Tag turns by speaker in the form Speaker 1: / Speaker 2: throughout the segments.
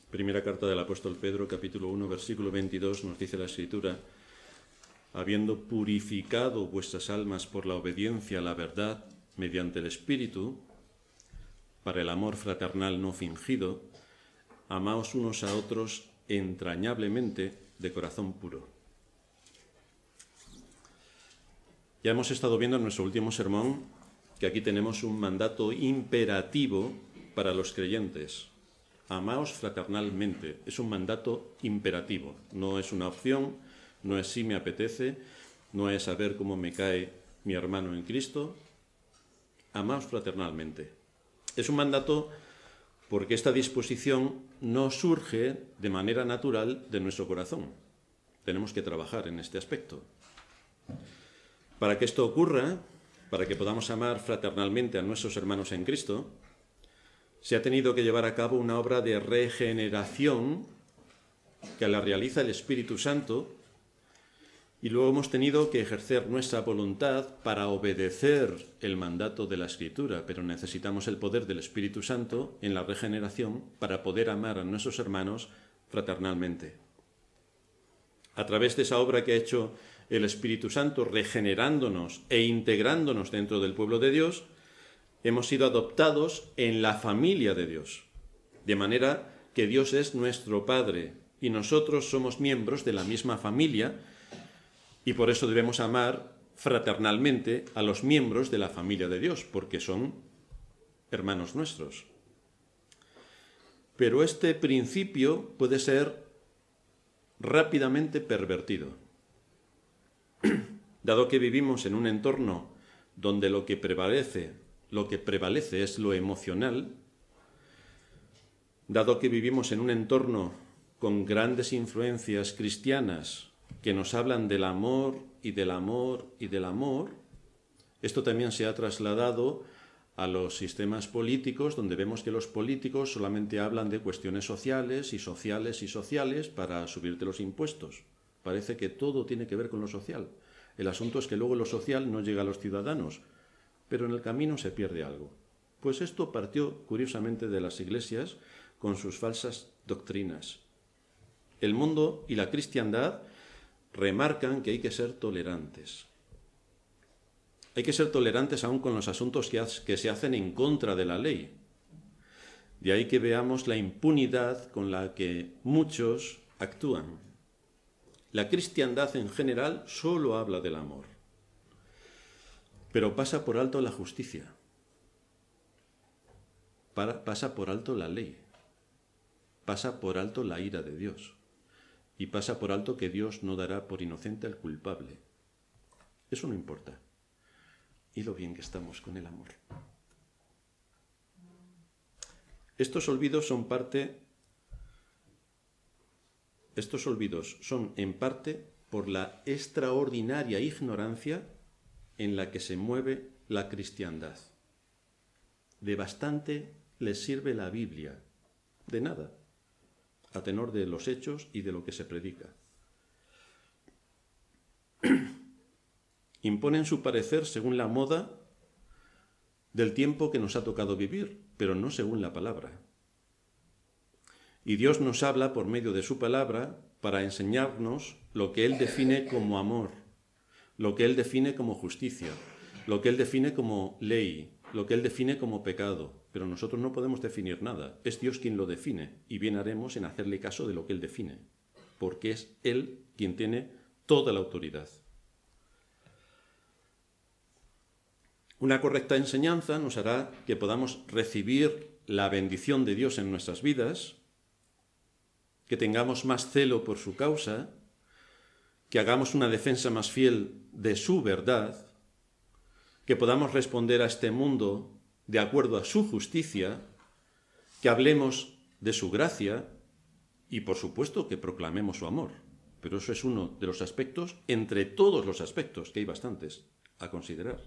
Speaker 1: Primera carta del apóstol Pedro, capítulo 1, versículo 22, nos dice la Escritura: habiendo purificado vuestras almas por la obediencia a la verdad mediante el Espíritu, para el amor fraternal no fingido, amaos unos a otros entrañablemente de corazón puro. Ya hemos estado viendo en nuestro último sermón que aquí tenemos un mandato imperativo para los creyentes. Amaos fraternalmente. Es un mandato imperativo. No es una opción, no es si me apetece, no es a ver cómo me cae mi hermano en Cristo. Amaos fraternalmente. Es un mandato porque esta disposición no surge de manera natural de nuestro corazón. Tenemos que trabajar en este aspecto. Para que esto ocurra, para que podamos amar fraternalmente a nuestros hermanos en Cristo, se ha tenido que llevar a cabo una obra de regeneración que la realiza el Espíritu Santo, y luego hemos tenido que ejercer nuestra voluntad para obedecer el mandato de la Escritura, pero necesitamos el poder del Espíritu Santo en la regeneración para poder amar a nuestros hermanos fraternalmente. A través de esa obra que ha hecho el Espíritu Santo, regenerándonos e integrándonos dentro del pueblo de Dios, hemos sido adoptados en la familia de Dios, de manera que Dios es nuestro Padre y nosotros somos miembros de la misma familia, y por eso debemos amar fraternalmente a los miembros de la familia de Dios, porque son hermanos nuestros. Pero este principio puede ser rápidamente pervertido. Dado que vivimos en un entorno donde lo que prevalece es lo emocional, dado que vivimos en un entorno con grandes influencias cristianas que nos hablan del amor y del amor y del amor, esto también se ha trasladado a los sistemas políticos, donde vemos que los políticos solamente hablan de cuestiones sociales y sociales y sociales para subirte los impuestos. Parece que todo tiene que ver con lo social. El asunto es que luego lo social no llega a los ciudadanos, pero en el camino se pierde algo. Pues esto partió, curiosamente, de las iglesias con sus falsas doctrinas. El mundo y la cristiandad remarcan que hay que ser tolerantes. Hay que ser tolerantes aún con los asuntos que se hacen en contra de la ley. De ahí que veamos la impunidad con la que muchos actúan. La cristiandad en general solo habla del amor, pero pasa por alto la justicia, pasa por alto la ley, pasa por alto la ira de Dios y pasa por alto que Dios no dará por inocente al culpable. Eso no importa. Y lo bien que estamos con el amor. Estos olvidos son en parte por la extraordinaria ignorancia en la que se mueve la cristiandad. De bastante les sirve la Biblia, de nada, a tenor de los hechos y de lo que se predica. Imponen su parecer según la moda del tiempo que nos ha tocado vivir, pero no según la palabra. Y Dios nos habla por medio de su palabra para enseñarnos lo que Él define como amor, lo que Él define como justicia, lo que Él define como ley, lo que Él define como pecado. Pero nosotros no podemos definir nada. Es Dios quien lo define y bien haremos en hacerle caso de lo que Él define, porque es Él quien tiene toda la autoridad. Una correcta enseñanza nos hará que podamos recibir la bendición de Dios en nuestras vidas, que tengamos más celo por su causa, que hagamos una defensa más fiel de su verdad, que podamos responder a este mundo de acuerdo a su justicia, que hablemos de su gracia y, por supuesto, que proclamemos su amor. Pero eso es uno de los aspectos, entre todos los aspectos, que hay bastantes a considerar.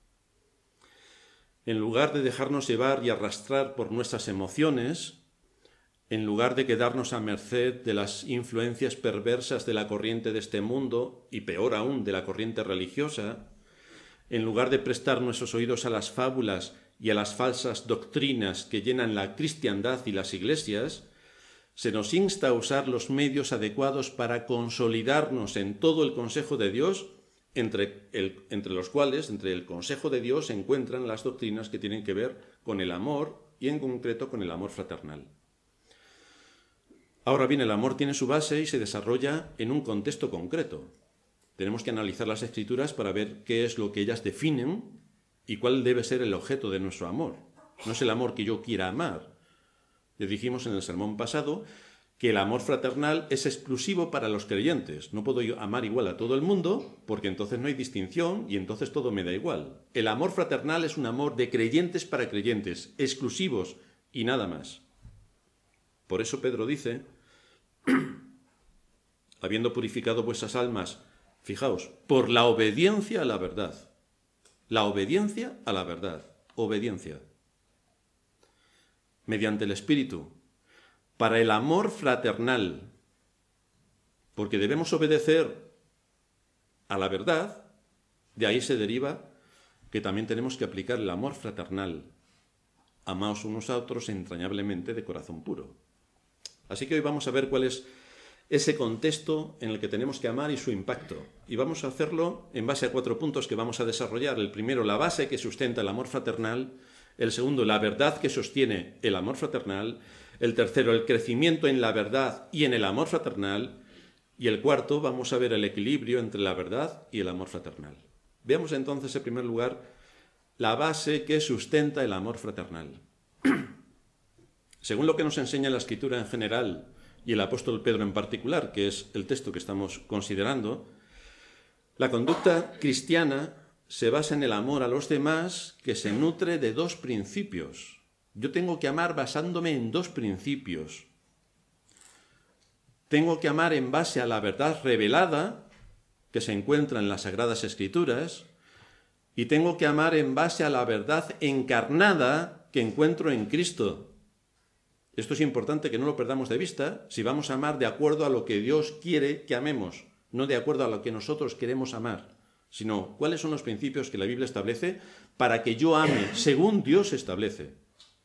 Speaker 1: En lugar de dejarnos llevar y arrastrar por nuestras emociones, en lugar de quedarnos a merced de las influencias perversas de la corriente de este mundo, y peor aún de la corriente religiosa, en lugar de prestar nuestros oídos a las fábulas y a las falsas doctrinas que llenan la cristiandad y las iglesias, se nos insta a usar los medios adecuados para consolidarnos en todo el consejo de Dios, entre los cuales, entre el consejo de Dios, se encuentran las doctrinas que tienen que ver con el amor y en concreto con el amor fraternal. Ahora bien, el amor tiene su base y se desarrolla en un contexto concreto. Tenemos que analizar las Escrituras para ver qué es lo que ellas definen y cuál debe ser el objeto de nuestro amor. No es el amor que yo quiera amar. Ya dijimos en el sermón pasado que el amor fraternal es exclusivo para los creyentes. No puedo yo amar igual a todo el mundo porque entonces no hay distinción y entonces todo me da igual. El amor fraternal es un amor de creyentes para creyentes, exclusivos y nada más. Por eso Pedro dice, habiendo purificado vuestras almas, fijaos, por la obediencia a la verdad. La obediencia a la verdad. Obediencia. Mediante el Espíritu. Para el amor fraternal. Porque debemos obedecer a la verdad. De ahí se deriva que también tenemos que aplicar el amor fraternal. Amaos unos a otros entrañablemente de corazón puro. Así que hoy vamos a ver cuál es ese contexto en el que tenemos que amar y su impacto. Y vamos a hacerlo en base a 4 puntos que vamos a desarrollar. El primero, la base que sustenta el amor fraternal. El segundo, la verdad que sostiene el amor fraternal. El tercero, el crecimiento en la verdad y en el amor fraternal. Y el cuarto, vamos a ver el equilibrio entre la verdad y el amor fraternal. Veamos entonces, en primer lugar, la base que sustenta el amor fraternal. Según lo que nos enseña la Escritura en general y el apóstol Pedro en particular, que es el texto que estamos considerando, la conducta cristiana se basa en el amor a los demás que se nutre de 2 principios. Yo tengo que amar basándome en 2 principios. Tengo que amar en base a la verdad revelada que se encuentra en las Sagradas Escrituras y tengo que amar en base a la verdad encarnada que encuentro en Cristo. Esto es importante que no lo perdamos de vista si vamos a amar de acuerdo a lo que Dios quiere que amemos, no de acuerdo a lo que nosotros queremos amar, sino cuáles son los principios que la Biblia establece para que yo ame según Dios establece.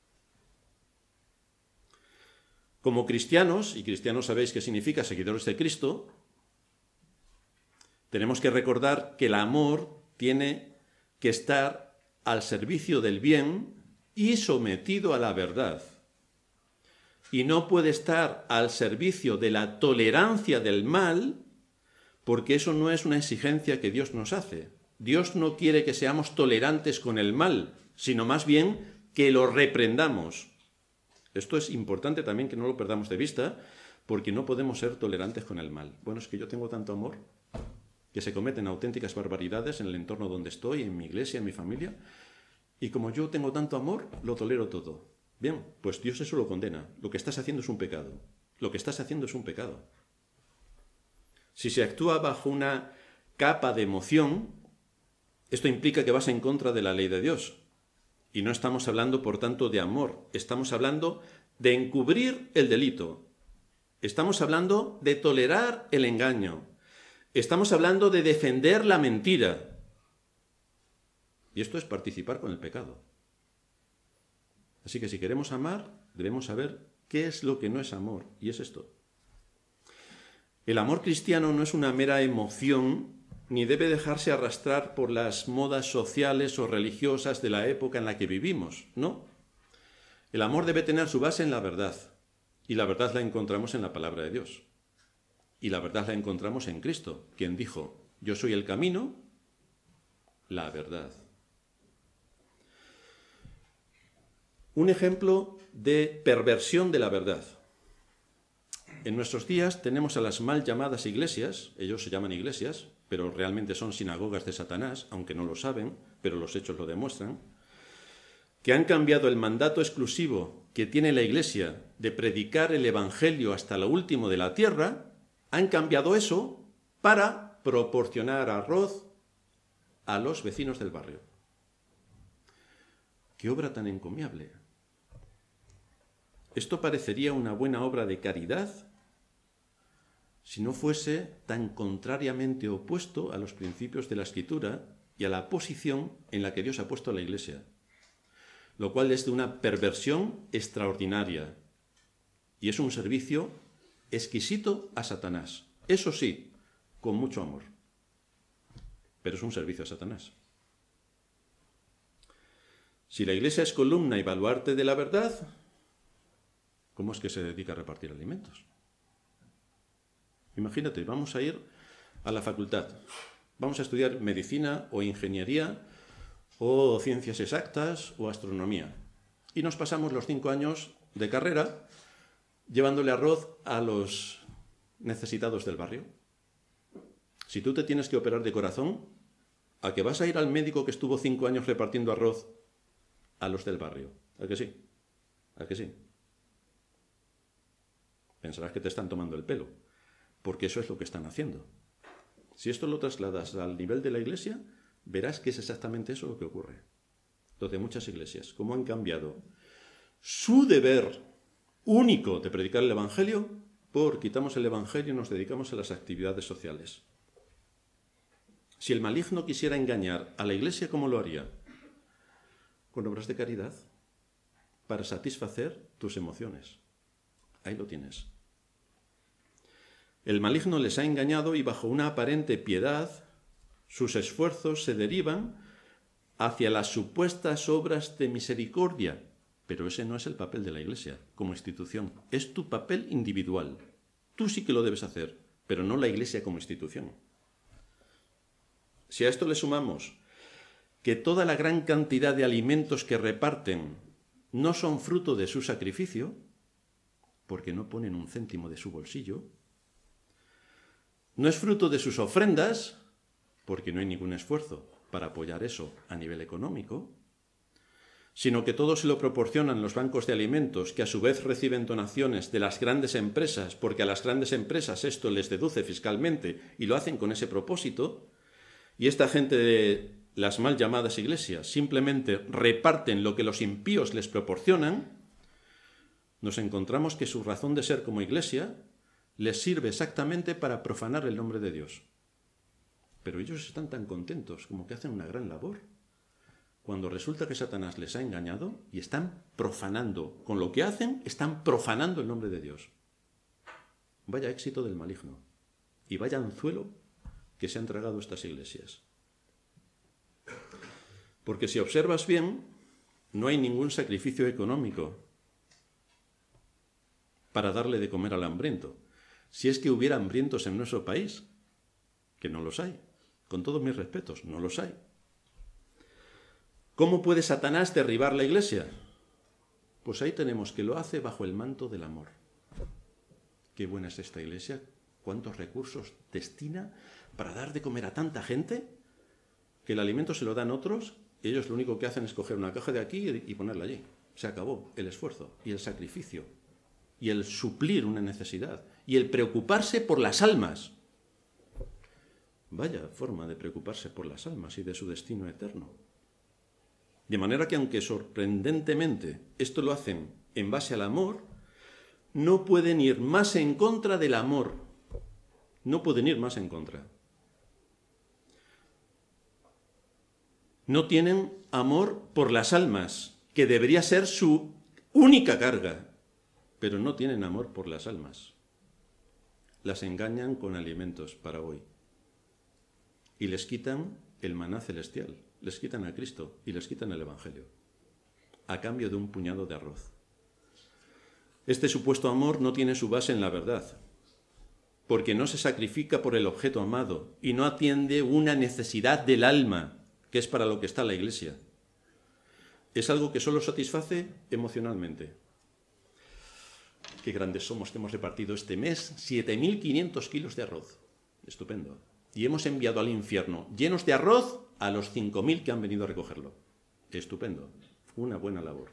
Speaker 1: Como cristianos, y cristianos sabéis qué significa seguidores de Cristo, tenemos que recordar que el amor tiene que estar al servicio del bien y sometido a la verdad. Y no puede estar al servicio de la tolerancia del mal, porque eso no es una exigencia que Dios nos hace. Dios no quiere que seamos tolerantes con el mal, sino más bien que lo reprendamos. Esto es importante también que no lo perdamos de vista, porque no podemos ser tolerantes con el mal. Bueno, es que yo tengo tanto amor, que se cometen auténticas barbaridades en el entorno donde estoy, en mi iglesia, en mi familia, y como yo tengo tanto amor, lo tolero todo. Bien, pues Dios eso lo condena. Lo que estás haciendo es un pecado. Lo que estás haciendo es un pecado. Si se actúa bajo una capa de emoción, esto implica que vas en contra de la ley de Dios. Y no estamos hablando, por tanto, de amor. Estamos hablando de encubrir el delito. Estamos hablando de tolerar el engaño. Estamos hablando de defender la mentira. Y esto es participar con el pecado. Así que si queremos amar, debemos saber qué es lo que no es amor, y es esto. El amor cristiano no es una mera emoción, ni debe dejarse arrastrar por las modas sociales o religiosas de la época en la que vivimos, no. El amor debe tener su base en la verdad, y la verdad la encontramos en la palabra de Dios. Y la verdad la encontramos en Cristo, quien dijo, yo soy el camino, la verdad. Un ejemplo de perversión de la verdad. En nuestros días tenemos a las mal llamadas iglesias, ellos se llaman iglesias, pero realmente son sinagogas de Satanás, aunque no lo saben, pero los hechos lo demuestran, que han cambiado el mandato exclusivo que tiene la iglesia de predicar el evangelio hasta lo último de la tierra, han cambiado eso para proporcionar arroz a los vecinos del barrio. ¡Qué obra tan encomiable! Esto parecería una buena obra de caridad si no fuese tan contrariamente opuesto a los principios de la Escritura y a la posición en la que Dios ha puesto a la Iglesia, lo cual es de una perversión extraordinaria. Y es un servicio exquisito a Satanás. Eso sí, con mucho amor. Pero es un servicio a Satanás. Si la Iglesia es columna y baluarte de la verdad, ¿cómo es que se dedica a repartir alimentos? Imagínate, vamos a ir a la facultad. Vamos a estudiar medicina o ingeniería o ciencias exactas o astronomía. Y nos pasamos los 5 años de carrera llevándole arroz a los necesitados del barrio. Si tú te tienes que operar de corazón, ¿a que vas a ir al médico que estuvo 5 años repartiendo arroz a los del barrio? ¿A que sí? ¿A que sí? Pensarás que te están tomando el pelo, porque eso es lo que están haciendo. Si esto lo trasladas al nivel de la Iglesia, verás que es exactamente eso lo que ocurre. Lo de muchas iglesias, cómo han cambiado su deber único de predicar el Evangelio por quitamos el Evangelio y nos dedicamos a las actividades sociales. Si el maligno quisiera engañar a la Iglesia, ¿cómo lo haría? Con obras de caridad, para satisfacer tus emociones. Ahí lo tienes. El maligno les ha engañado y bajo una aparente piedad, sus esfuerzos se derivan hacia las supuestas obras de misericordia. Pero ese no es el papel de la Iglesia como institución. Es tu papel individual. Tú sí que lo debes hacer, pero no la Iglesia como institución. Si a esto le sumamos que toda la gran cantidad de alimentos que reparten no son fruto de su sacrificio, porque no ponen un céntimo de su bolsillo, no es fruto de sus ofrendas, porque no hay ningún esfuerzo para apoyar eso a nivel económico, sino que todo se lo proporcionan los bancos de alimentos, que a su vez reciben donaciones de las grandes empresas, porque a las grandes empresas esto les deduce fiscalmente y lo hacen con ese propósito, y esta gente de las mal llamadas iglesias simplemente reparten lo que los impíos les proporcionan, nos encontramos que su razón de ser como iglesia les sirve exactamente para profanar el nombre de Dios. Pero ellos están tan contentos como que hacen una gran labor, cuando resulta que Satanás les ha engañado y están profanando. Con lo que hacen, están profanando el nombre de Dios. Vaya éxito del maligno y vaya anzuelo que se han tragado estas iglesias. Porque si observas bien, no hay ningún sacrificio económico para darle de comer al hambriento. Si es que hubiera hambrientos en nuestro país, que no los hay, con todos mis respetos, no los hay. ¿Cómo puede Satanás derribar la iglesia? Pues ahí tenemos que lo hace bajo el manto del amor. Qué buena es esta iglesia, cuántos recursos destina para dar de comer a tanta gente, que el alimento se lo dan otros, y ellos lo único que hacen es coger una caja de aquí y ponerla allí. Se acabó el esfuerzo y el sacrificio y el suplir una necesidad y el preocuparse por las almas. Vaya forma de preocuparse por las almas y de su destino eterno. De manera que aunque sorprendentemente esto lo hacen en base al amor, no pueden ir más en contra del amor. No pueden ir más en contra. No tienen amor por las almas, que debería ser su única carga, pero no tienen amor por las almas. Las engañan con alimentos para hoy y les quitan el maná celestial, les quitan a Cristo y les quitan el Evangelio, a cambio de un puñado de arroz. Este supuesto amor no tiene su base en la verdad, porque no se sacrifica por el objeto amado y no atiende una necesidad del alma, que es para lo que está la iglesia. Es algo que solo satisface emocionalmente. Qué grandes somos que hemos repartido este mes 7.500 kilos de arroz. Estupendo. Y hemos enviado al infierno llenos de arroz a los 5.000 que han venido a recogerlo. Estupendo. Una buena labor.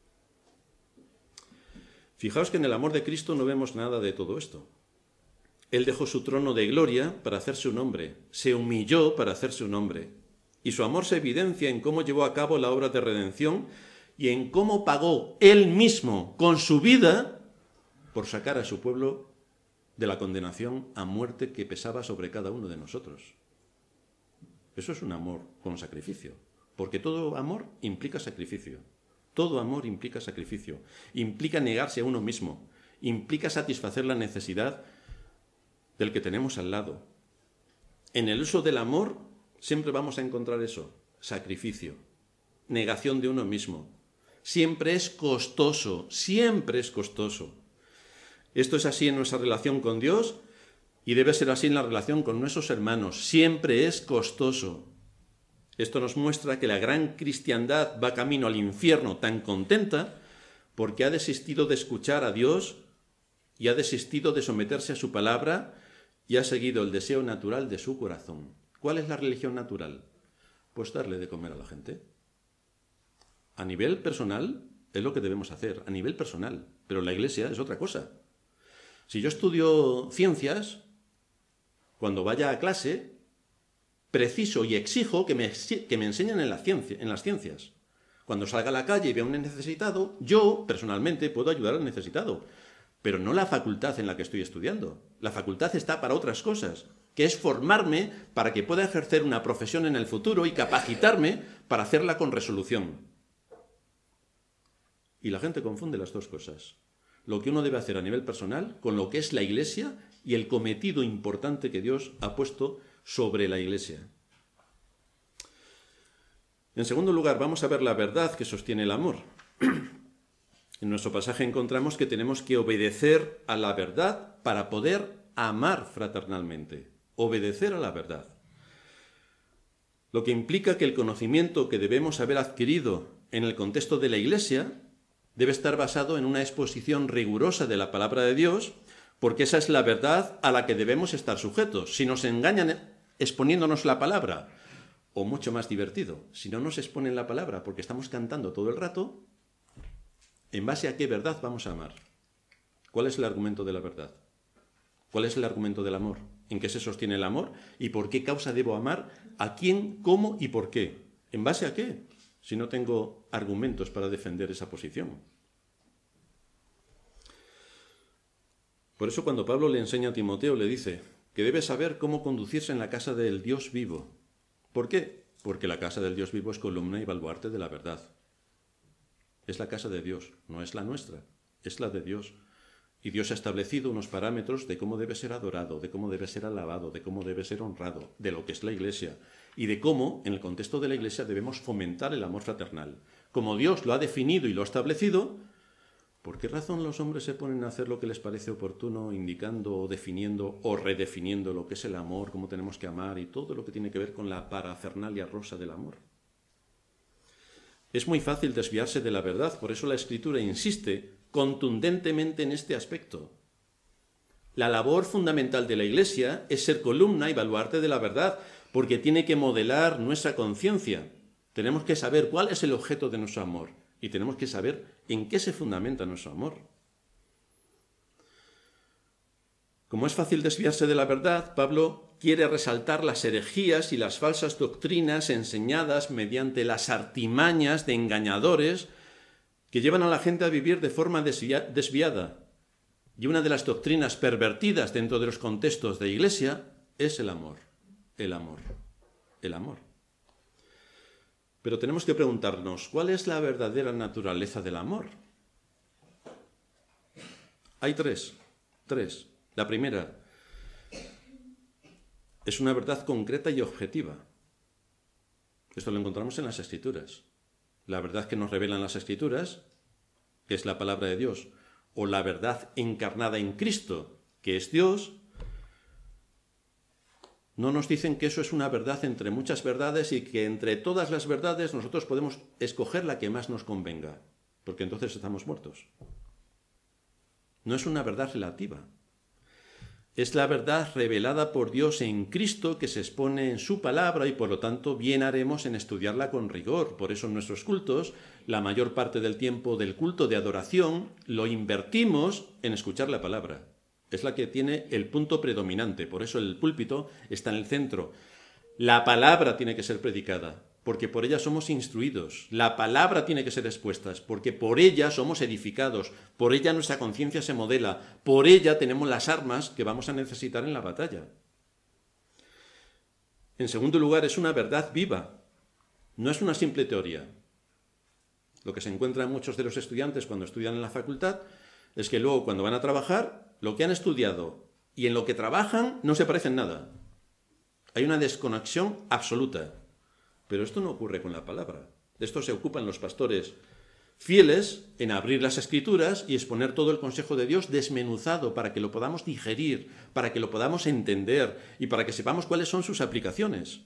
Speaker 1: Fijaos que en el amor de Cristo no vemos nada de todo esto. Él dejó su trono de gloria para hacerse un hombre, se humilló para hacerse un hombre, y su amor se evidencia en cómo llevó a cabo la obra de redención y en cómo pagó él mismo con su vida por sacar a su pueblo de la condenación a muerte que pesaba sobre cada uno de nosotros. Eso es un amor con sacrificio, porque todo amor implica sacrificio. Todo amor implica sacrificio, implica negarse a uno mismo, implica satisfacer la necesidad del que tenemos al lado. En el uso del amor siempre vamos a encontrar eso, sacrificio, negación de uno mismo. Siempre es costoso, siempre es costoso. Esto es así en nuestra relación con Dios y debe ser así en la relación con nuestros hermanos. Siempre es costoso. Esto nos muestra que la gran cristiandad va camino al infierno tan contenta porque ha desistido de escuchar a Dios y ha desistido de someterse a su palabra y ha seguido el deseo natural de su corazón. ¿Cuál es la religión natural? Pues darle de comer a la gente. A nivel personal es lo que debemos hacer, a nivel personal, pero la Iglesia es otra cosa. Si yo estudio ciencias, cuando vaya a clase, preciso y exijo que me enseñen en las ciencias. Cuando salga a la calle y vea a un necesitado, yo, personalmente, puedo ayudar al necesitado, pero no la facultad en la que estoy estudiando. La facultad está para otras cosas, que es formarme para que pueda ejercer una profesión en el futuro y capacitarme para hacerla con resolución. Y la gente confunde las dos cosas. Lo que uno debe hacer a nivel personal con lo que es la Iglesia y el cometido importante que Dios ha puesto sobre la Iglesia. En segundo lugar, vamos a ver la verdad que sostiene el amor. En nuestro pasaje encontramos que tenemos que obedecer a la verdad para poder amar fraternalmente. Obedecer a la verdad. Lo que implica que el conocimiento que debemos haber adquirido en el contexto de la Iglesia debe estar basado en una exposición rigurosa de la palabra de Dios, porque esa es la verdad a la que debemos estar sujetos. Si nos engañan exponiéndonos la palabra, o mucho más divertido, si no nos exponen la palabra porque estamos cantando todo el rato, ¿en base a qué verdad vamos a amar? ¿Cuál es el argumento de la verdad? ¿Cuál es el argumento del amor? ¿En qué se sostiene el amor? ¿Y por qué causa debo amar? ¿A quién, cómo y por qué? ¿En base a qué? Si no tengo argumentos para defender esa posición. Por eso cuando Pablo le enseña a Timoteo, le dice que debe saber cómo conducirse en la casa del Dios vivo. ¿Por qué? Porque la casa del Dios vivo es columna y baluarte de la verdad. Es la casa de Dios, no es la nuestra, es la de Dios. Y Dios ha establecido unos parámetros de cómo debe ser adorado, de cómo debe ser alabado, de cómo debe ser honrado, de lo que es la Iglesia, y de cómo, en el contexto de la Iglesia, debemos fomentar el amor fraternal. Como Dios lo ha definido y lo ha establecido, ¿por qué razón los hombres se ponen a hacer lo que les parece oportuno, indicando o definiendo o redefiniendo lo que es el amor, cómo tenemos que amar y todo lo que tiene que ver con la parafernalia rosa del amor? Es muy fácil desviarse de la verdad, por eso la Escritura insiste contundentemente en este aspecto. La labor fundamental de la Iglesia es ser columna y baluarte de la verdad, porque tiene que modelar nuestra conciencia. Tenemos que saber cuál es el objeto de nuestro amor y tenemos que saber en qué se fundamenta nuestro amor. Como es fácil desviarse de la verdad, Pablo quiere resaltar las herejías y las falsas doctrinas enseñadas mediante las artimañas de engañadores que llevan a la gente a vivir de forma desviada. Y una de las doctrinas pervertidas dentro de los contextos de Iglesia es el amor, el amor, el amor. Pero tenemos que preguntarnos, ¿cuál es la verdadera naturaleza del amor? Hay tres. La primera es una verdad concreta y objetiva. Esto lo encontramos en las Escrituras. La verdad que nos revelan las Escrituras, que es la palabra de Dios, o la verdad encarnada en Cristo, que es Dios, no nos dicen que eso es una verdad entre muchas verdades y que entre todas las verdades nosotros podemos escoger la que más nos convenga, porque entonces estamos muertos. No es una verdad relativa. Es la verdad revelada por Dios en Cristo que se expone en su palabra y por lo tanto bien haremos en estudiarla con rigor. Por eso en nuestros cultos, la mayor parte del tiempo del culto de adoración lo invertimos en escuchar la palabra. Es la que tiene el punto predominante, por eso el púlpito está en el centro. La palabra tiene que ser predicada, porque por ella somos instruidos. La palabra tiene que ser expuesta, porque por ella somos edificados, por ella nuestra conciencia se modela, por ella tenemos las armas que vamos a necesitar en la batalla. En segundo lugar, es una verdad viva, no es una simple teoría. Lo que se encuentra en muchos de los estudiantes cuando estudian en la facultad es que luego cuando van a trabajar, lo que han estudiado y en lo que trabajan no se parecen nada. Hay una desconexión absoluta. Pero esto no ocurre con la palabra. De esto se ocupan los pastores fieles en abrir las Escrituras y exponer todo el consejo de Dios desmenuzado para que lo podamos digerir, para que lo podamos entender y para que sepamos cuáles son sus aplicaciones.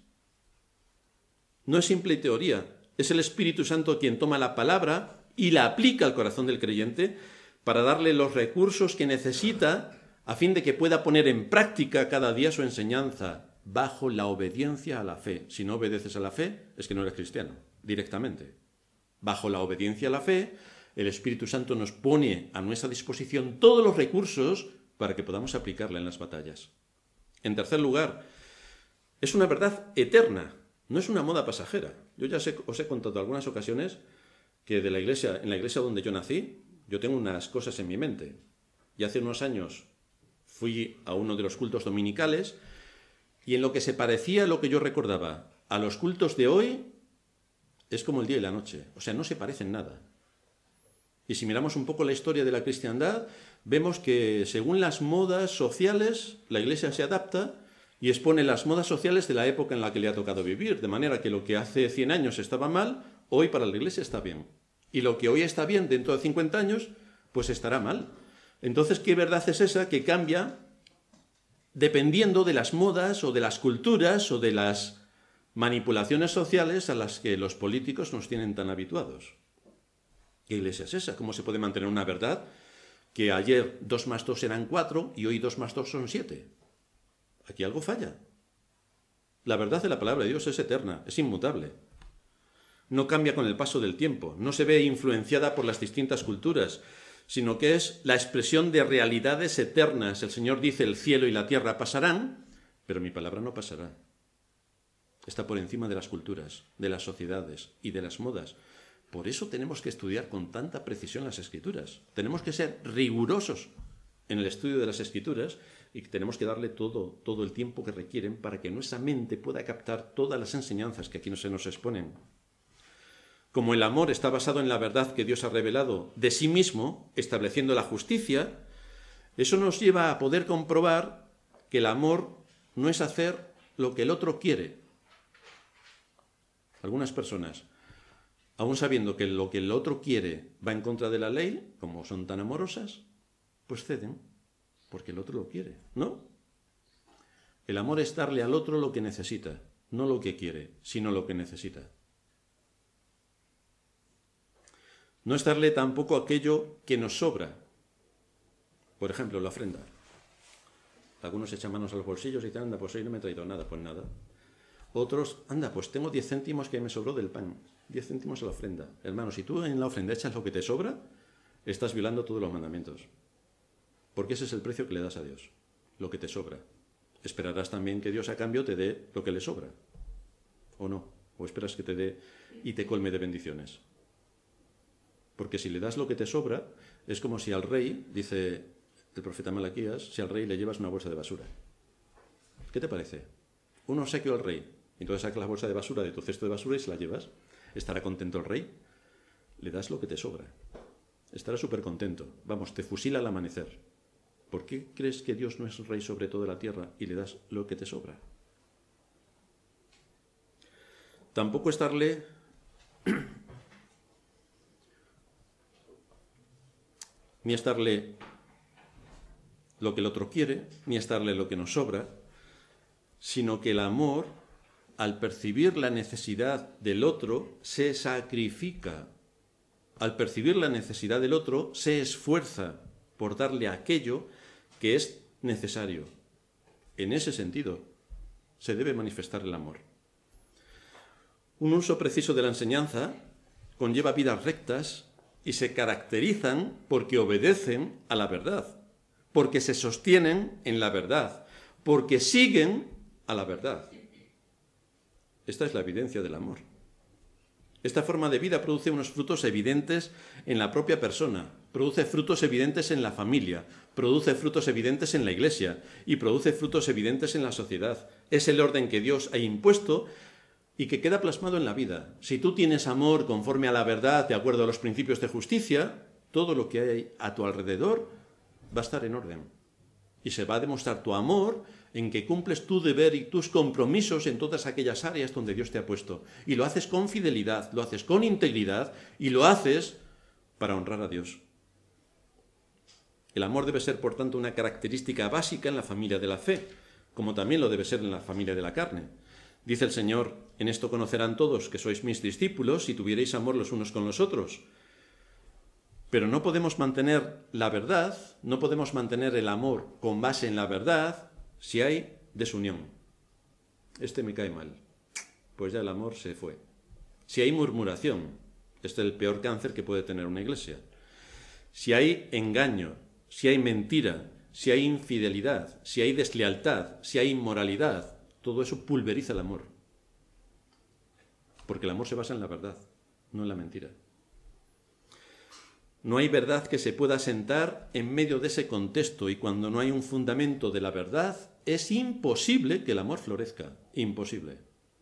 Speaker 1: No es simple teoría, es el Espíritu Santo quien toma la palabra y la aplica al corazón del creyente para darle los recursos que necesita a fin de que pueda poner en práctica cada día su enseñanza bajo la obediencia a la fe. Si no obedeces a la fe, es que no eres cristiano, directamente. Bajo la obediencia a la fe, el Espíritu Santo nos pone a nuestra disposición todos los recursos para que podamos aplicarla en las batallas. En tercer lugar, es una verdad eterna, no es una moda pasajera. Yo ya os he contado en algunas ocasiones que en la iglesia donde yo nací, yo tengo unas cosas en mi mente. Y hace unos años fui a uno de los cultos dominicales y en lo que se parecía a lo que yo recordaba a los cultos de hoy, es como el día y la noche. O sea, no se parecen nada. Y si miramos un poco la historia de la cristiandad, vemos que según las modas sociales, la Iglesia se adapta y expone las modas sociales de la época en la que le ha tocado vivir. De manera que lo que hace 100 años estaba mal, hoy para la Iglesia está bien. Y lo que hoy está bien dentro de 50 años, pues estará mal. Entonces, ¿qué verdad es esa que cambia dependiendo de las modas o de las culturas o de las manipulaciones sociales a las que los políticos nos tienen tan habituados? ¿Qué iglesia es esa? ¿Cómo se puede mantener una verdad que ayer 2 más 2 eran 4 y hoy 2 más 2 son 7? Aquí algo falla. La verdad de la palabra de Dios es eterna, es inmutable. No cambia con el paso del tiempo, no se ve influenciada por las distintas culturas, sino que es la expresión de realidades eternas. El Señor dice, el cielo y la tierra pasarán, pero mi palabra no pasará. Está por encima de las culturas, de las sociedades y de las modas. Por eso tenemos que estudiar con tanta precisión las Escrituras. Tenemos que ser rigurosos en el estudio de las Escrituras y tenemos que darle todo el tiempo que requieren para que nuestra mente pueda captar todas las enseñanzas que aquí no se nos exponen. Como el amor está basado en la verdad que Dios ha revelado de sí mismo, estableciendo la justicia, eso nos lleva a poder comprobar que el amor no es hacer lo que el otro quiere. Algunas personas, aun sabiendo que lo que el otro quiere va en contra de la ley, como son tan amorosas, pues ceden, porque el otro lo quiere, ¿no? El amor es darle al otro lo que necesita, no lo que quiere, sino lo que necesita. No es darle tampoco aquello que nos sobra. Por ejemplo, la ofrenda. Algunos echan manos a los bolsillos y dicen, anda, pues hoy no me he traído nada, pues nada. Otros, anda, pues tengo 10 céntimos que me sobró del pan. 10 céntimos a la ofrenda. Hermano, si tú en la ofrenda echas lo que te sobra, estás violando todos los mandamientos. Porque ese es el precio que le das a Dios, lo que te sobra. Esperarás también que Dios a cambio te dé lo que le sobra. ¿O no? ¿O esperas que te dé y te colme de bendiciones? Porque si le das lo que te sobra, es como si al rey, dice el profeta Malaquías, si al rey le llevas una bolsa de basura. ¿Qué te parece? Un obsequio al rey. Entonces sacas la bolsa de basura de tu cesto de basura y se la llevas. ¿Estará contento el rey? Le das lo que te sobra. Estará súper contento. Vamos, te fusila al amanecer. ¿Por qué crees que Dios no es rey sobre toda la tierra y le das lo que te sobra? Tampoco es darle ni es darle lo que el otro quiere, ni es darle lo que nos sobra, sino que el amor, al percibir la necesidad del otro, se sacrifica. Al percibir la necesidad del otro, se esfuerza por darle aquello que es necesario. En ese sentido, se debe manifestar el amor. Un uso preciso de la enseñanza conlleva vidas rectas y se caracterizan porque obedecen a la verdad, porque se sostienen en la verdad, porque siguen a la verdad. Esta es la evidencia del amor. Esta forma de vida produce unos frutos evidentes en la propia persona, produce frutos evidentes en la familia, produce frutos evidentes en la iglesia y produce frutos evidentes en la sociedad. Es el orden que Dios ha impuesto y que queda plasmado en la vida. Si tú tienes amor conforme a la verdad, de acuerdo a los principios de justicia, todo lo que hay a tu alrededor va a estar en orden. Y se va a demostrar tu amor en que cumples tu deber y tus compromisos en todas aquellas áreas donde Dios te ha puesto. Y lo haces con fidelidad, lo haces con integridad y lo haces para honrar a Dios. El amor debe ser, por tanto, una característica básica en la familia de la fe, como también lo debe ser en la familia de la carne. Dice el Señor: en esto conocerán todos que sois mis discípulos si tuvierais amor los unos con los otros. Pero no podemos mantener la verdad, no podemos mantener el amor con base en la verdad si hay desunión. Este me cae mal, pues ya el amor se fue. Si hay murmuración, este es el peor cáncer que puede tener una iglesia. Si hay engaño, si hay mentira, si hay infidelidad, si hay deslealtad, si hay inmoralidad, todo eso pulveriza el amor. Porque el amor se basa en la verdad, no en la mentira. No hay verdad que se pueda asentar en medio de ese contexto, y cuando no hay un fundamento de la verdad, es imposible que el amor florezca. Imposible.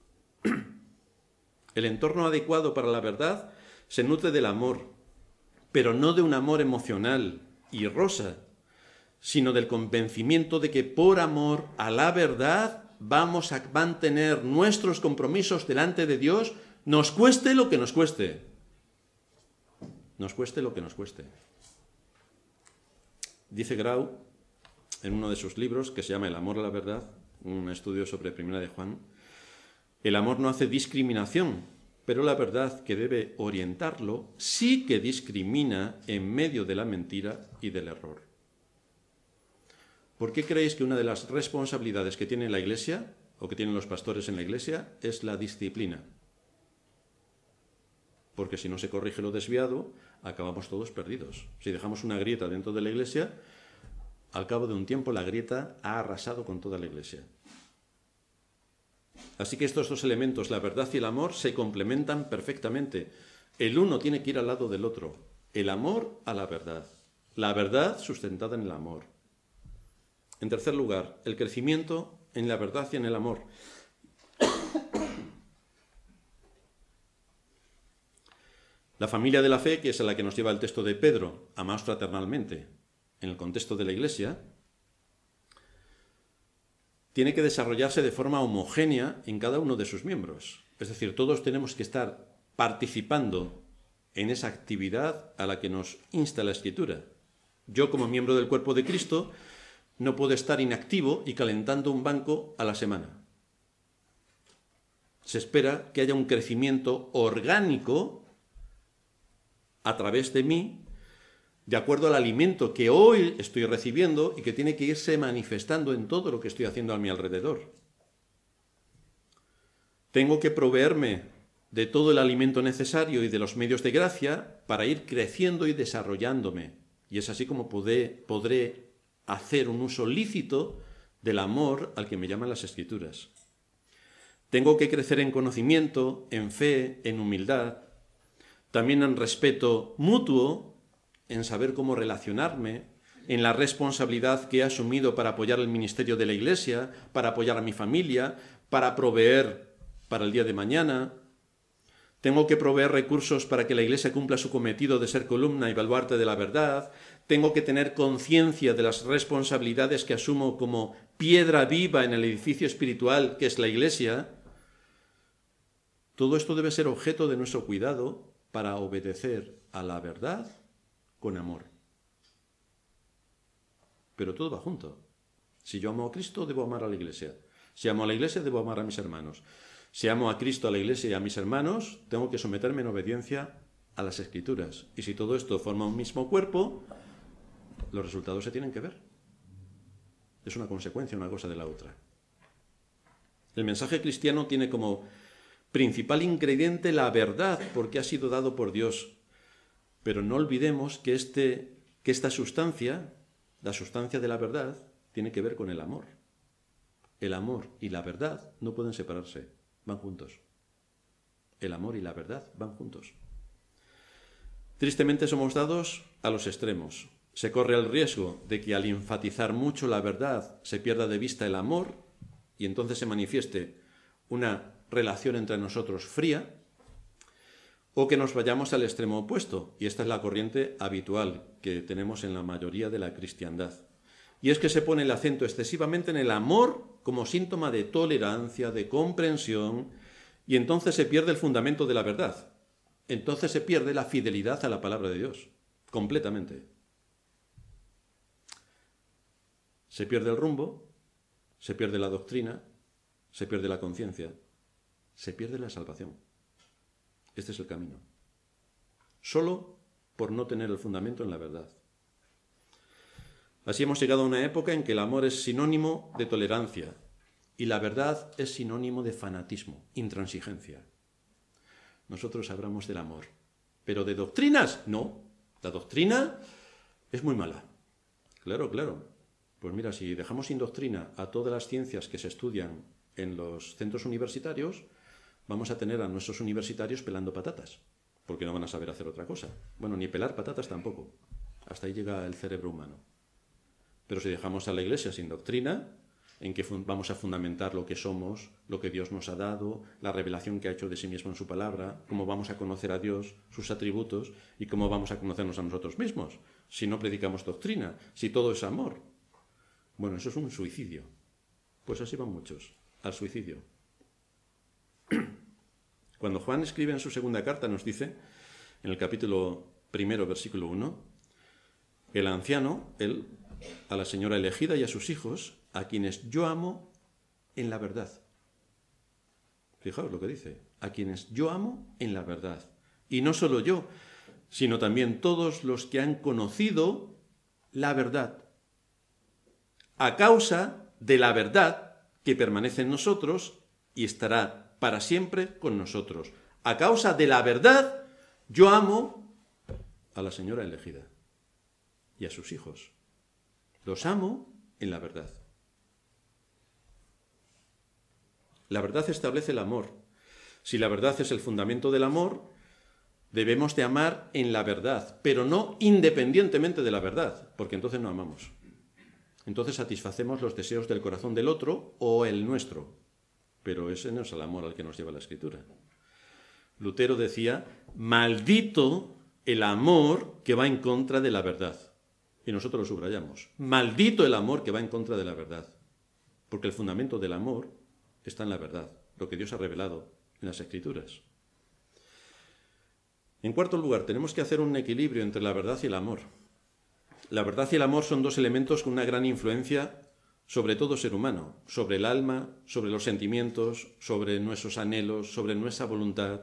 Speaker 1: El entorno adecuado para la verdad se nutre del amor, pero no de un amor emocional y rosa, sino del convencimiento de que por amor a la verdad vamos a mantener nuestros compromisos delante de Dios, nos cueste lo que nos cueste. Nos cueste lo que nos cueste. Dice Grau, en uno de sus libros, que se llama El amor a la verdad, un estudio sobre Primera de Juan, el amor no hace discriminación, pero la verdad que debe orientarlo sí que discrimina en medio de la mentira y del error. ¿Por qué creéis que una de las responsabilidades que tiene la Iglesia, o que tienen los pastores en la Iglesia, es la disciplina? Porque si no se corrige lo desviado, acabamos todos perdidos. Si dejamos una grieta dentro de la Iglesia, al cabo de un tiempo la grieta ha arrasado con toda la Iglesia. Así que estos dos elementos, la verdad y el amor, se complementan perfectamente. El uno tiene que ir al lado del otro. El amor a la verdad. La verdad sustentada en el amor. En tercer lugar, el crecimiento en la verdad y en el amor. La familia de la fe, que es a la que nos lleva el texto de Pedro, amaos fraternalmente, en el contexto de la Iglesia, tiene que desarrollarse de forma homogénea en cada uno de sus miembros. Es decir, todos tenemos que estar participando en esa actividad a la que nos insta la Escritura. Yo, como miembro del cuerpo de Cristo, no puedo estar inactivo y calentando un banco a la semana. Se espera que haya un crecimiento orgánico a través de mí, de acuerdo al alimento que hoy estoy recibiendo y que tiene que irse manifestando en todo lo que estoy haciendo a mi alrededor. Tengo que proveerme de todo el alimento necesario y de los medios de gracia para ir creciendo y desarrollándome. Y es así como podré hacer un uso lícito del amor al que me llaman las Escrituras. Tengo que crecer en conocimiento, en fe, en humildad, también en respeto mutuo, en saber cómo relacionarme, en la responsabilidad que he asumido para apoyar el ministerio de la Iglesia, para apoyar a mi familia, para proveer para el día de mañana. Tengo que proveer recursos para que la Iglesia cumpla su cometido de ser columna y baluarte de la verdad. Tengo que tener conciencia de las responsabilidades que asumo como piedra viva en el edificio espiritual que es la Iglesia. Todo esto debe ser objeto de nuestro cuidado para obedecer a la verdad con amor. Pero todo va junto. Si yo amo a Cristo, debo amar a la Iglesia. Si amo a la Iglesia, debo amar a mis hermanos. Si amo a Cristo, a la Iglesia y a mis hermanos, tengo que someterme en obediencia a las Escrituras. Y si todo esto forma un mismo cuerpo, los resultados se tienen que ver. Es una consecuencia una cosa de la otra. El mensaje cristiano tiene como principal ingrediente la verdad, porque ha sido dado por Dios. Pero no olvidemos que esta sustancia, la sustancia de la verdad, tiene que ver con el amor. El amor y la verdad no pueden separarse, van juntos. El amor y la verdad van juntos. Tristemente somos dados a los extremos. Se corre el riesgo de que al enfatizar mucho la verdad se pierda de vista el amor y entonces se manifieste una relación entre nosotros fría, o que nos vayamos al extremo opuesto, y esta es la corriente habitual que tenemos en la mayoría de la cristiandad. Y es que se pone el acento excesivamente en el amor como síntoma de tolerancia, de comprensión, y entonces se pierde el fundamento de la verdad. Entonces se pierde la fidelidad a la palabra de Dios, completamente. Se pierde el rumbo, se pierde la doctrina, se pierde la conciencia, se pierde la salvación. Este es el camino. Solo por no tener el fundamento en la verdad. Así hemos llegado a una época en que el amor es sinónimo de tolerancia y la verdad es sinónimo de fanatismo, intransigencia. Nosotros hablamos del amor, pero de doctrinas, no. La doctrina es muy mala. Claro, claro. Pues mira, si dejamos sin doctrina a todas las ciencias que se estudian en los centros universitarios, vamos a tener a nuestros universitarios pelando patatas, porque no van a saber hacer otra cosa. Bueno, ni pelar patatas tampoco. Hasta ahí llega el cerebro humano. Pero si dejamos a la Iglesia sin doctrina, en que vamos a fundamentar lo que somos, lo que Dios nos ha dado, la revelación que ha hecho de sí mismo en su palabra, cómo vamos a conocer a Dios, sus atributos, y cómo vamos a conocernos a nosotros mismos, si no predicamos doctrina, si todo es amor. Bueno, eso es un suicidio. Pues así van muchos, al suicidio. Cuando Juan escribe en su segunda carta, nos dice, en el capítulo 1, versículo 1, el anciano, él, a la señora elegida y a sus hijos, a quienes yo amo en la verdad. Fijaos lo que dice, a quienes yo amo en la verdad. Y no solo yo, sino también todos los que han conocido la verdad. A causa de la verdad que permanece en nosotros y estará para siempre con nosotros. A causa de la verdad, yo amo a la señora elegida y a sus hijos. Los amo en la verdad. La verdad establece el amor. Si la verdad es el fundamento del amor, debemos de amar en la verdad, pero no independientemente de la verdad, porque entonces no amamos. Entonces satisfacemos los deseos del corazón del otro o el nuestro, pero ese no es el amor al que nos lleva la Escritura. Lutero decía, maldito el amor que va en contra de la verdad. Y nosotros lo subrayamos. Maldito el amor que va en contra de la verdad. Porque el fundamento del amor está en la verdad, lo que Dios ha revelado en las Escrituras. En cuarto lugar, tenemos que hacer un equilibrio entre la verdad y el amor. La verdad y el amor son dos elementos con una gran influencia sobre todo ser humano, sobre el alma, sobre los sentimientos, sobre nuestros anhelos, sobre nuestra voluntad.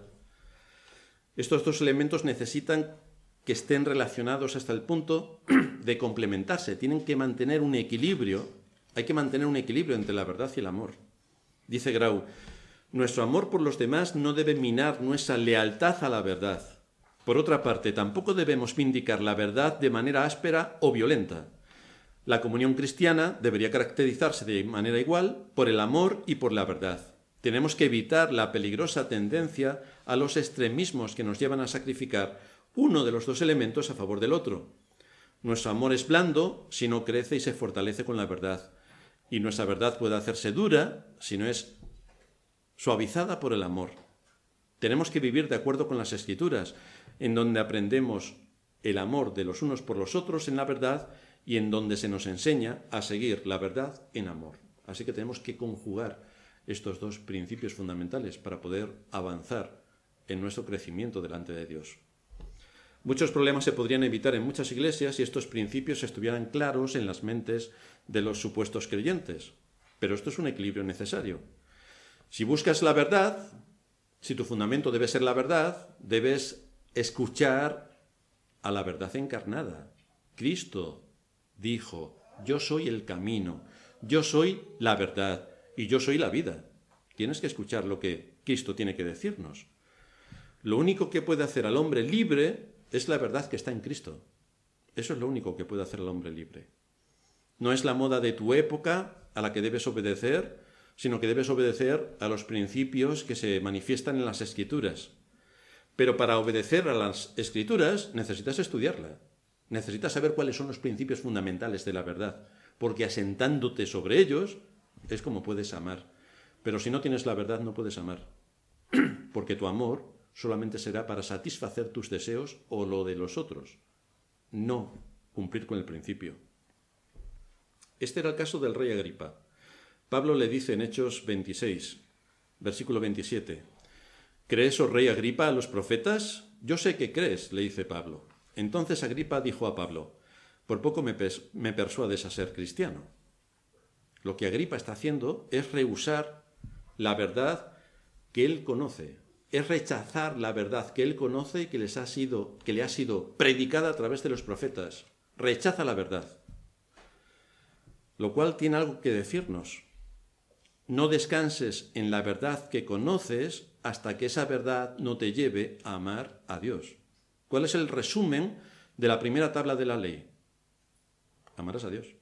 Speaker 1: Estos dos elementos necesitan que estén relacionados hasta el punto de complementarse. Tienen que mantener un equilibrio. Hay que mantener un equilibrio entre la verdad y el amor. Dice Grau, nuestro amor por los demás no debe minar nuestra lealtad a la verdad. Por otra parte, tampoco debemos vindicar la verdad de manera áspera o violenta. La comunión cristiana debería caracterizarse de manera igual por el amor y por la verdad. Tenemos que evitar la peligrosa tendencia a los extremismos que nos llevan a sacrificar uno de los dos elementos a favor del otro. Nuestro amor es blando si no crece y se fortalece con la verdad. Y nuestra verdad puede hacerse dura si no es suavizada por el amor. Tenemos que vivir de acuerdo con las Escrituras, en donde aprendemos el amor de los unos por los otros en la verdad y en donde se nos enseña a seguir la verdad en amor. Así que tenemos que conjugar estos dos principios fundamentales para poder avanzar en nuestro crecimiento delante de Dios. Muchos problemas se podrían evitar en muchas iglesias si estos principios estuvieran claros en las mentes de los supuestos creyentes. Pero esto es un equilibrio necesario. Si buscas la verdad, si tu fundamento debe ser la verdad, debes escuchar a la verdad encarnada. Cristo dijo, yo soy el camino, yo soy la verdad y yo soy la vida. Tienes que escuchar lo que Cristo tiene que decirnos. Lo único que puede hacer al hombre libre es la verdad que está en Cristo. Eso es lo único que puede hacer al hombre libre. No es la moda de tu época a la que debes obedecer, sino que debes obedecer a los principios que se manifiestan en las Escrituras. Pero para obedecer a las Escrituras necesitas estudiarla. Necesitas saber cuáles son los principios fundamentales de la verdad, porque asentándote sobre ellos es como puedes amar. Pero si no tienes la verdad no puedes amar, porque tu amor solamente será para satisfacer tus deseos o lo de los otros, no cumplir con el principio. Este era el caso del rey Agripa. Pablo le dice en Hechos 26, versículo 27, ¿crees, oh rey Agripa, a los profetas? Yo sé que crees, le dice Pablo. Entonces Agripa dijo a Pablo, por poco me persuades a ser cristiano. Lo que Agripa está haciendo es rehusar la verdad que él conoce, es rechazar la verdad que él conoce y que le ha sido predicada a través de los profetas. Rechaza la verdad. Lo cual tiene algo que decirnos. No descanses en la verdad que conoces hasta que esa verdad no te lleve a amar a Dios. ¿Cuál es el resumen de la primera tabla de la ley? Amarás a Dios.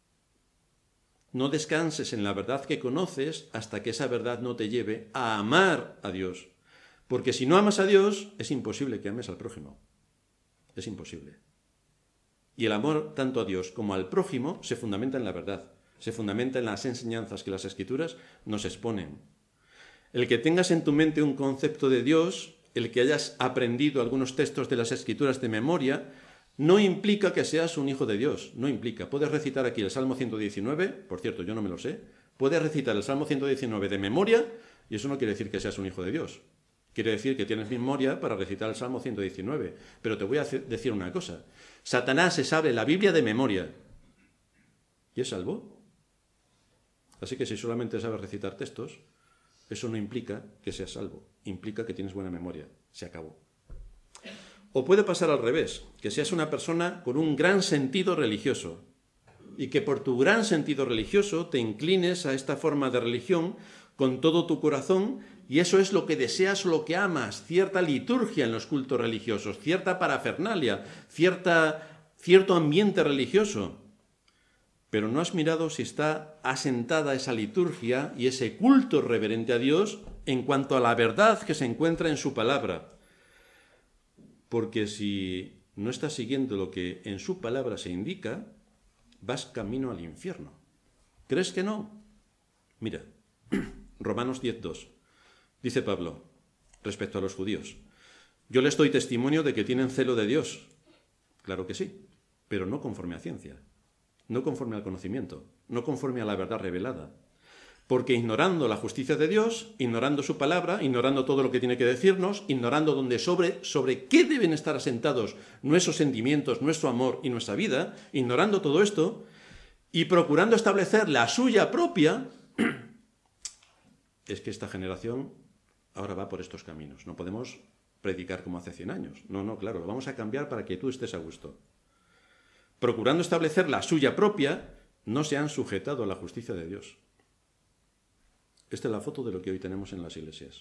Speaker 1: No descanses en la verdad que conoces hasta que esa verdad no te lleve a amar a Dios. Porque si no amas a Dios, es imposible que ames al prójimo. Es imposible. Y el amor tanto a Dios como al prójimo se fundamenta en la verdad. Se fundamenta en las enseñanzas que las Escrituras nos exponen. El que tengas en tu mente un concepto de Dios, el que hayas aprendido algunos textos de las Escrituras de memoria, no implica que seas un hijo de Dios, no implica. Puedes recitar aquí el Salmo 119, por cierto, yo no me lo sé, puedes recitar el Salmo 119 de memoria y eso no quiere decir que seas un hijo de Dios. Quiere decir que tienes memoria para recitar el Salmo 119. Pero te voy a decir una cosa. Satanás se sabe la Biblia de memoria y es salvo. Así que si solamente sabes recitar textos, eso no implica que seas salvo. Implica que tienes buena memoria. Se acabó. O puede pasar al revés, que seas una persona con un gran sentido religioso y que por tu gran sentido religioso te inclines a esta forma de religión con todo tu corazón y eso es lo que deseas o lo que amas, cierta liturgia en los cultos religiosos, cierta parafernalia, cierto ambiente religioso. Pero no has mirado si está asentada esa liturgia y ese culto reverente a Dios en cuanto a la verdad que se encuentra en su palabra. Porque si no estás siguiendo lo que en su palabra se indica, vas camino al infierno. ¿Crees que no? Mira, Romanos 10:2. Dice Pablo, respecto a los judíos, yo les doy testimonio de que tienen celo de Dios. Claro que sí, pero no conforme a ciencia, no conforme al conocimiento, no conforme a la verdad revelada. Porque ignorando la justicia de Dios, ignorando su palabra, ignorando todo lo que tiene que decirnos, ignorando sobre qué deben estar asentados nuestros sentimientos, nuestro amor y nuestra vida, ignorando todo esto y procurando establecer la suya propia, es que esta generación ahora va por estos caminos. No podemos predicar como hace 100 años. No, claro, lo vamos a cambiar para que tú estés a gusto. Procurando establecer la suya propia, no se han sujetado a la justicia de Dios. Esta es la foto de lo que hoy tenemos en las iglesias.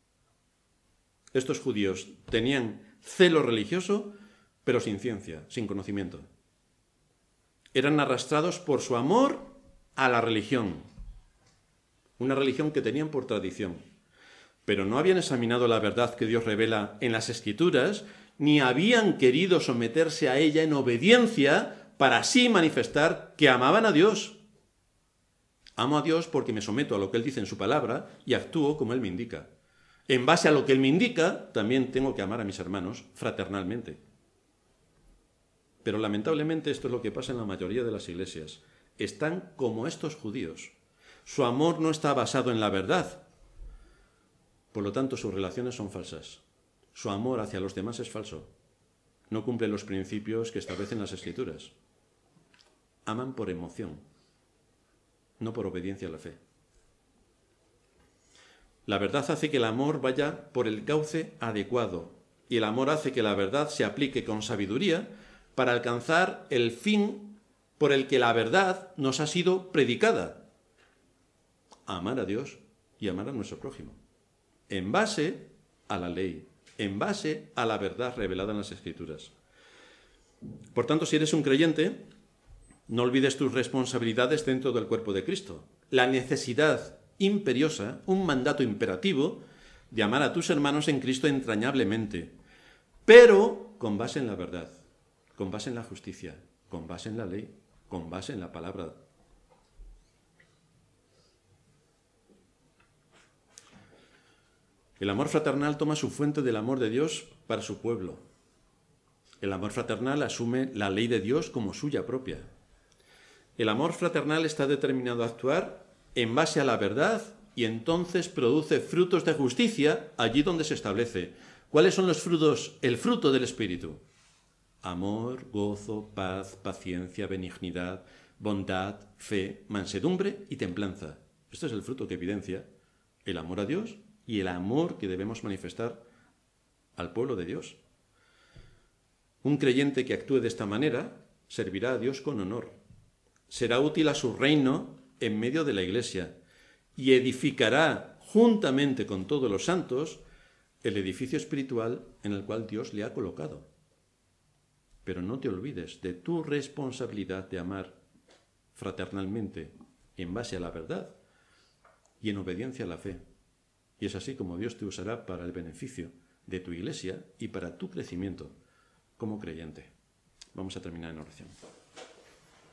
Speaker 1: Estos judíos tenían celo religioso, pero sin ciencia, sin conocimiento. Eran arrastrados por su amor a la religión, una religión que tenían por tradición. Pero no habían examinado la verdad que Dios revela en las Escrituras, ni habían querido someterse a ella en obediencia para así manifestar que amaban a Dios. Amo a Dios porque me someto a lo que Él dice en su palabra y actúo como Él me indica. En base a lo que Él me indica, también tengo que amar a mis hermanos fraternalmente. Pero lamentablemente esto es lo que pasa en la mayoría de las iglesias. Están como estos judíos. Su amor no está basado en la verdad. Por lo tanto, sus relaciones son falsas. Su amor hacia los demás es falso. No cumple los principios que establecen las Escrituras. Aman por emoción, no por obediencia a la fe. La verdad hace que el amor vaya por el cauce adecuado y el amor hace que la verdad se aplique con sabiduría para alcanzar el fin por el que la verdad nos ha sido predicada. Amar a Dios y amar a nuestro prójimo. En base a la ley, en base a la verdad revelada en las Escrituras. Por tanto, si eres un creyente, no olvides tus responsabilidades dentro del cuerpo de Cristo. La necesidad imperiosa, un mandato imperativo de amar a tus hermanos en Cristo entrañablemente, pero con base en la verdad, con base en la justicia, con base en la ley, con base en la palabra. El amor fraternal toma su fuente del amor de Dios para su pueblo. El amor fraternal asume la ley de Dios como suya propia. El amor fraternal está determinado a actuar en base a la verdad y entonces produce frutos de justicia allí donde se establece. ¿Cuáles son los frutos? El fruto del Espíritu. Amor, gozo, paz, paciencia, benignidad, bondad, fe, mansedumbre y templanza. Este es el fruto que evidencia el amor a Dios y el amor que debemos manifestar al pueblo de Dios. Un creyente que actúe de esta manera servirá a Dios con honor. Será útil a su reino en medio de la Iglesia y edificará juntamente con todos los santos el edificio espiritual en el cual Dios le ha colocado. Pero no te olvides de tu responsabilidad de amar fraternalmente en base a la verdad y en obediencia a la fe. Y es así como Dios te usará para el beneficio de tu Iglesia y para tu crecimiento como creyente. Vamos a terminar en oración.